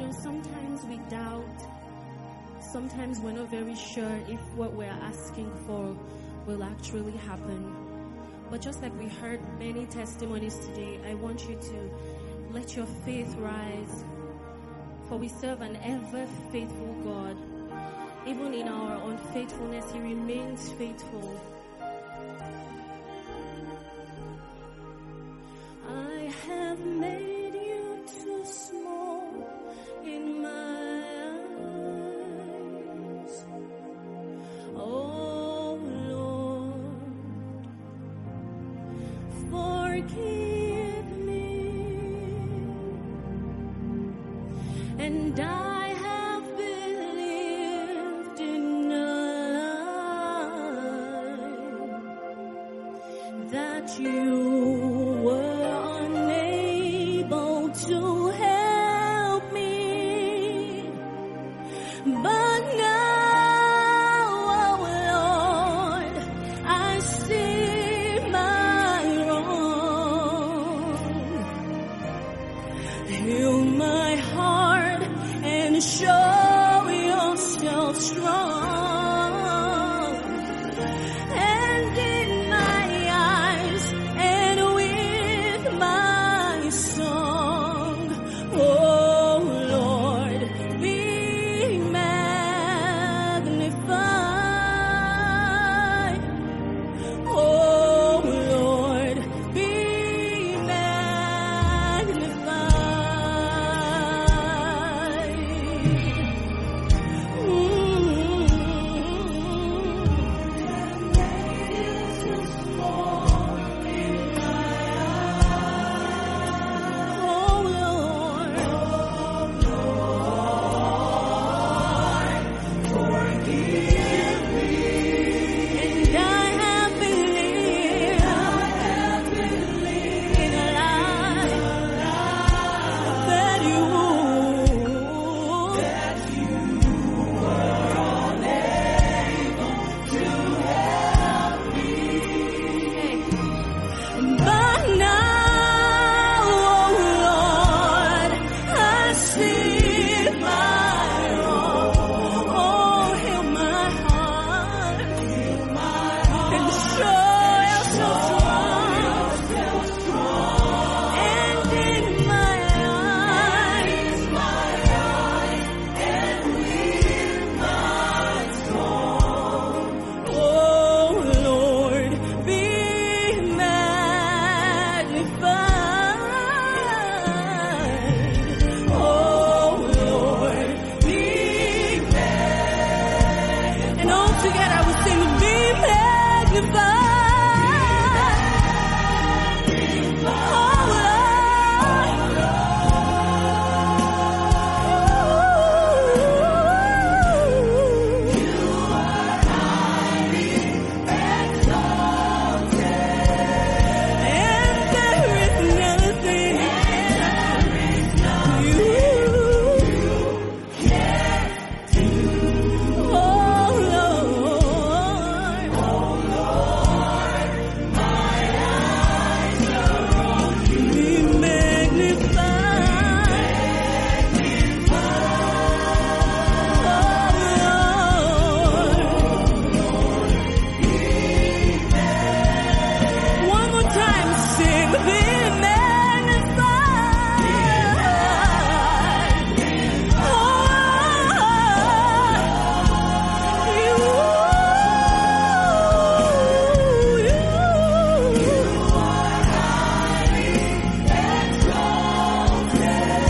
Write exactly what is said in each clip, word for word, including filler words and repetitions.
know, sometimes we doubt. Sometimes we're not very sure if what we're asking for will actually happen. But just like we heard many testimonies today, I want you to let your faith rise. For we serve an ever faithful God. Even in our unfaithfulness, He remains faithful. I have made you too small in my eyes. Oh Lord, forgive me. And I have believed in a lie that you were unable to help me. But now, oh Lord, I see my wrong. Heal my heart and show yourself strong. And in my eyes and with my song, oh Lord, be magnified. Oh Lord, be magnified. Oh Lord, and I have believed in a lie that you But now, oh Lord, I see my wrong. Oh, heal my heart and show yourself strong. And in my eyes and with my song, oh Lord, be magnified. Oh Lord, be magnified. And all together we sing, be magnified. Oh Lord, you are highly exalted, and there is nothing you can't do. Oh Lord, my eyes are on you. Be magnified. Oh Lord, one more time, sing, be magnified. Oh, you, you, are highly exalted,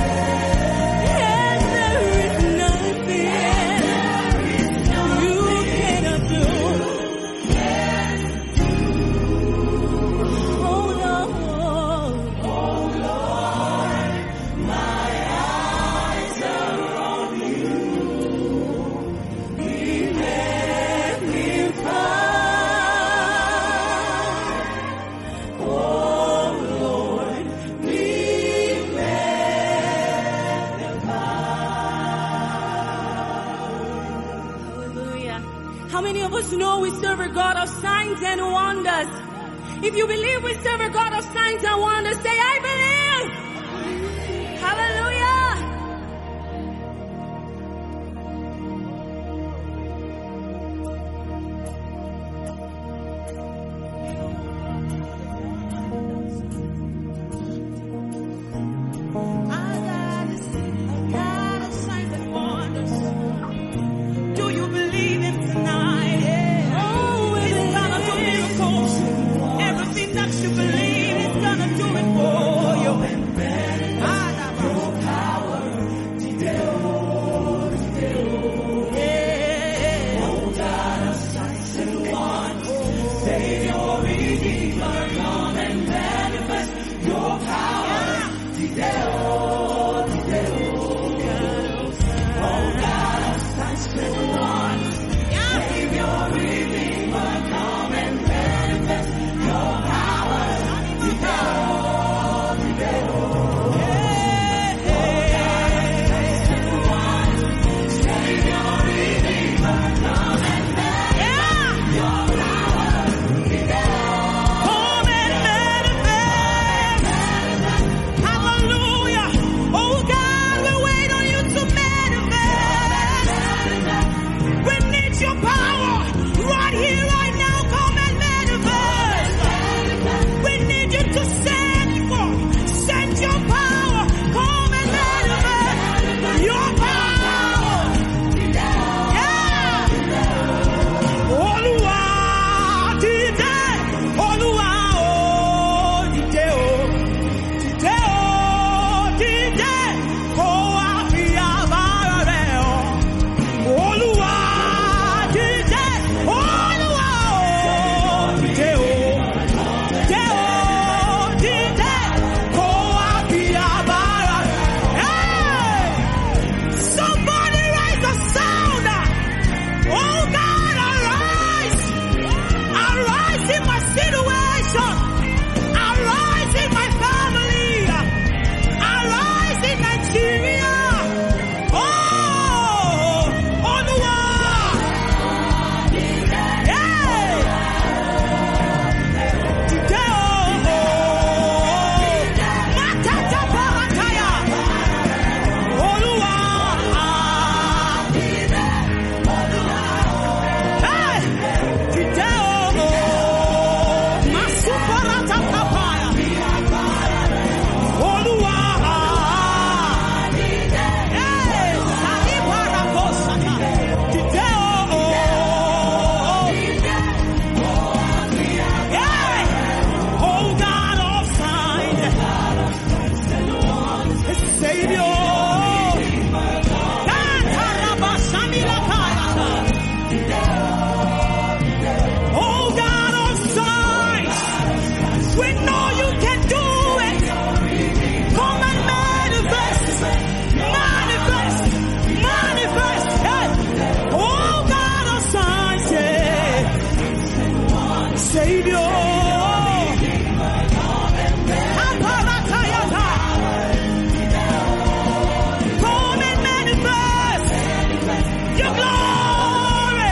and there is nothing you cannot do. Oh Lord, my eyes are on you. Be magnified. Oh Lord, be magnified. Hallelujah. How many of us know we serve a God of signs and wonders? If you believe we serve a God of signs and wonders, say, I believe. Hallelujah. nation. Arise in my family. Arise in Nigeria. Oh, Oluwa. Hey. Today, oh, Matata Parataya. Oluwa. Hey. Today, oh, Masuparata Papaya. Oluwa. Hey. Salibara Kosata. Today, oh, hey. Oh God of signs, Savior. Oh God of signs, we know you can do it. Come and manifest, manifest, manifest. Hey. Oh God of signs, yeah. Savior. Aparatayata. Come and manifest your glory.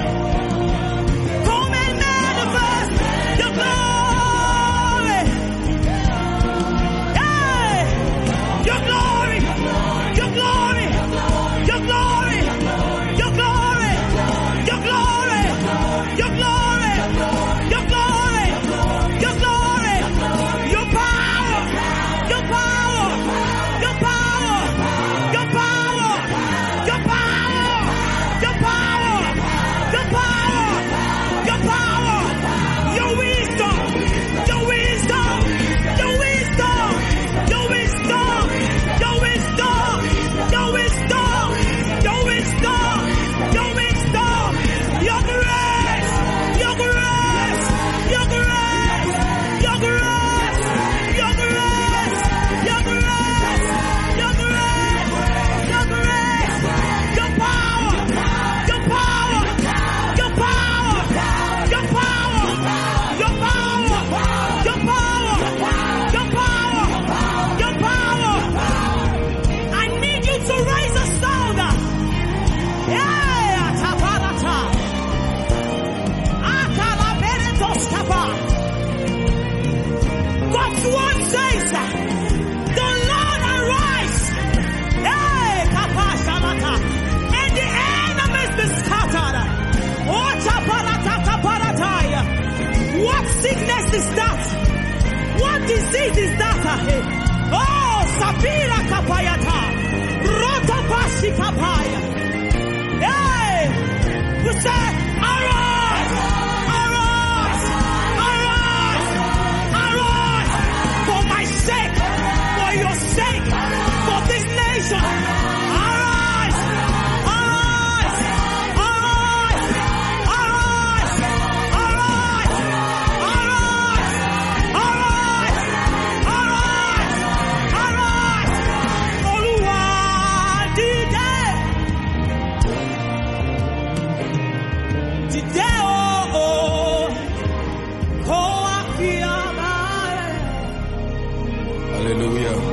Come and manifest your glory. Hey, your glory, your glory, your glory, your glory, your glory, your glory, your glory, your glory, your power, your power, your power, your power, your power, your power, your power, your power, your wisdom, your wisdom, your wisdom, your wisdom, your wisdom, your wisdom, your wisdom, your wisdom, your grace, your grace, your grace, your grace, your grace, your grace, your grace, your grace, your power, your power, your power, your power, your power, your power, your power, your power. I need you to raise a sound. Yeah, taparata. Akala beretos kapa. God's word says, the Lord arise. Hey, kapa shalata. And the enemies be scattered. Oh, taparata, taparataya. What sickness is that? What disease is that? Oh, Sabira kapayata. Rotobashi kapaya. Hey, we say, arise, arise, arise, arise, for my sake, for your sake, for this nation. Arise, arise, arise, arise, arise, arise, arise, arise, arise. Oluwa dìde. Dìde, oh, oh, kó wá fi ọba rẹ̀. Hallelujah.